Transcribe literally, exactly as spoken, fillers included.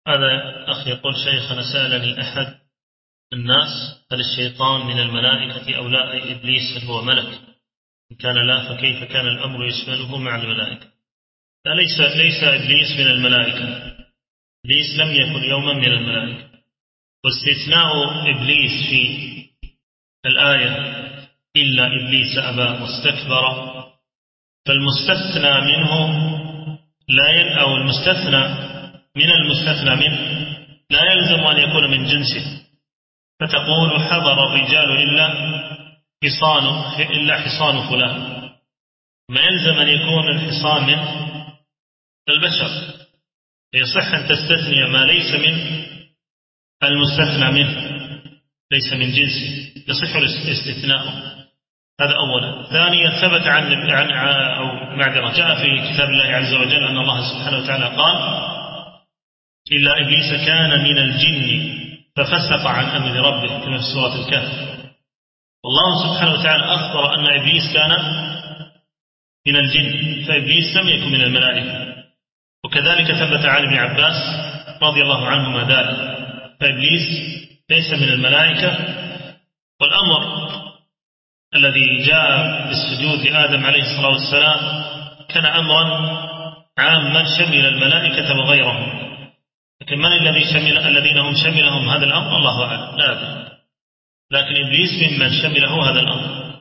هذا أخ يقول شيخنا سألني أحد الناس هل الشيطان من الملائكة أو لا، أي إبليس هل هو ملك؟ إن كان لا فكيف كان الأمر يشمله مع الملائكة؟ لا، ليس, ليس إبليس من الملائكة. إبليس لم يكن يوما من الملائكة، واستثناء إبليس في الآية إلا إبليس أبى واستكبر، فالمستثنى منه لا ين أو المستثنى من المستثنى منه لا يلزم أن يكون من جنسه، فتقول حضر الرجال إلا حصان إلا حصان فلان، ما يلزم أن يكون الحصان من البشر، يصح أن تستثني ما ليس من المستثنى منه، ليس من جنسه، يصح الاستثناء. هذا أولا. ثانيا، ثبت عن عن أو معذرة جاء في كتاب الله عز وجل أن الله سبحانه وتعالى قال إلا إبليس كان من الجن ففسق عن أمر ربه، كما في سورة الكهف. والله سبحانه وتعالى أخبر أن إبليس كان من الجن، فإبليس لم يكن من الملائكة. وكذلك ثبت عن ابن عباس رضي الله عنهما ذلك، فإبليس ليس من الملائكة. والأمر الذي جاء بالسجود لآدم عليه الصلاة والسلام كان أمرا عاما شمل الملائكة وغيرهم، لكن من الذي شمل الذين هم شملهم هذا الأمر الله أعلم، لا أدري، لكن إبليس ممن شمله هذا الأمر.